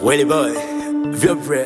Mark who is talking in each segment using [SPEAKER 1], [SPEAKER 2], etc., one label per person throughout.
[SPEAKER 1] Willy boy, vieux prêt.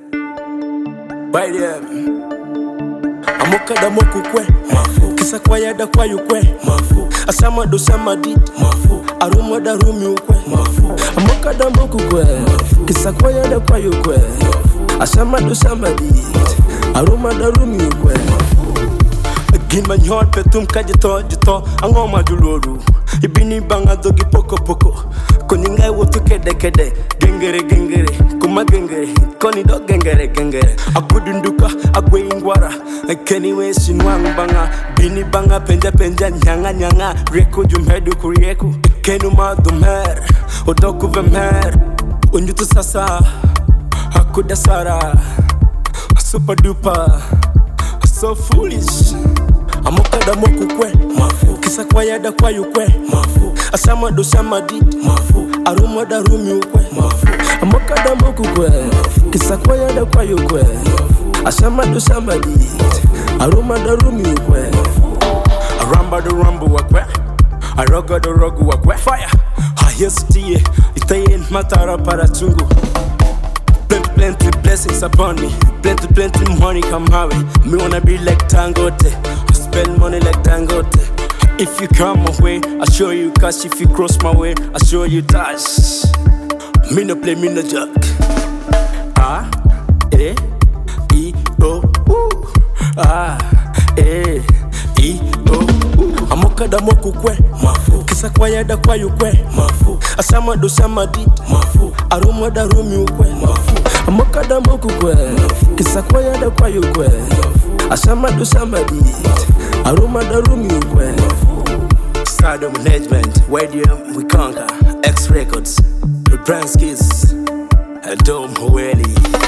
[SPEAKER 1] By them. Amokada moku kwe mafu. Kisa kwa yada kwa yukwe mafu. Asama do sama dit mafu. Aruma da rumi ukwe mafu. Amokada moku kwe mafu. Kisa kwa yada kwa yukwe mafu. Asama do sama dit Aruma da rumi ukwe mafu. Gimba nyot petum kajito jito angoma duluru. Ibini banga dogi poko poko. Koningai wotu kede kede. Gengere gengere kuma gengere. Koni do gengere gengere. Akudunduka agwe ingwara. Keni we sinwang banga. Bini banga penja penja nyanga nyanga. Reku jumhedu kurieku. Kenu ma dumer. Odoku vemer. Unjutu sasa. Hakuda sara. Super duper. So foolish. Amokada moku kwe mafu. Kisa kwa yada kwa yukwe mafu. Asama do sama dit mafu. Aruma da rumi ukwe mafu. Amokada moku kwe mafu. Kisa kwa yada kwa yukwe mafu. Asama do sama dit Aruma da rumi ukwe mafu. Aramba do rambu wakwe. Aroga do rogu wakwe. Fire. Hayestie. Itaye matara para chungu. Plenty blessings upon me. Plenty money come my way. Me wanna be like Dangote. I spend money like Dangote. If you come my way, I show you cash. If you cross my way, I show you dash. Me no play, me no joke. Ah, eh, e, o, ooh. Ah, eh, e, o, ooh. Amokada moku kwe mafu. Kisa kwa yada kwa yukwe mafu. Asama do sama dit mafu. Aruma da rumi ukwe mafu. Amokada moku kwe mafu. Kisa kwa yada kwa yukwe mafu. Asama do sama dit Aruma da rumi ukwe mafu. Sado management, where we conquer. X Records, the brand skills, and Dom Howeli.